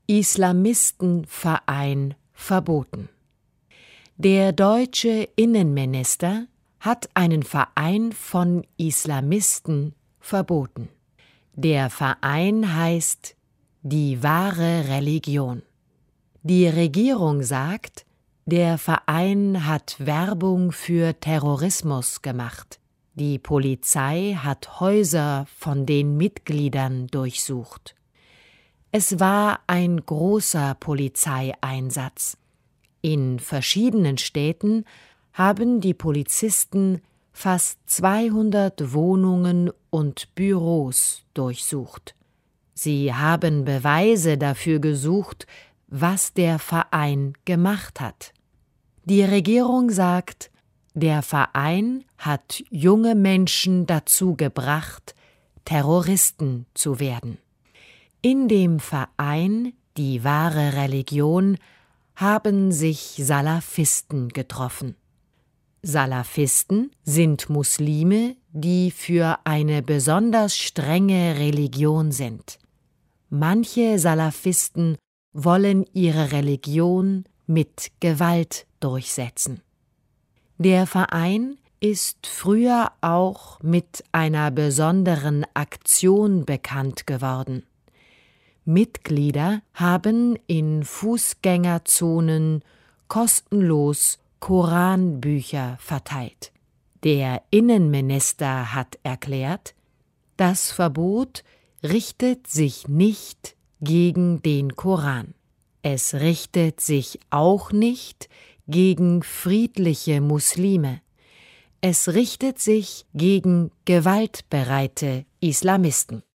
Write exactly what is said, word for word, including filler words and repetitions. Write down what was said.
Islamistenverein verboten. Der deutsche Innenminister hat einen Verein von Islamisten verboten. Der Verein heißt Die wahre Religion. Die Regierung sagt, der Verein hat Werbung für Terrorismus gemacht. Die Polizei hat Häuser von den Mitgliedern durchsucht. Es war ein großer Polizeieinsatz. In verschiedenen Städten haben die Polizisten fast zweihundert Wohnungen und Büros durchsucht. Sie haben Beweise dafür gesucht, was der Verein gemacht hat. Die Regierung sagt, der Verein hat junge Menschen dazu gebracht, Terroristen zu werden. In dem Verein Die wahre Religion haben sich Salafisten getroffen. Salafisten sind Muslime, die für eine besonders strenge Religion sind. Manche Salafisten wollen ihre Religion mit Gewalt durchsetzen. Der Verein ist früher auch mit einer besonderen Aktion bekannt geworden. Mitglieder haben in Fußgängerzonen kostenlos Koranbücher verteilt. Der Innenminister hat erklärt, das Verbot richtet sich nicht gegen den Koran. Es richtet sich auch nicht gegen friedliche Muslime. Es richtet sich gegen gewaltbereite Islamisten.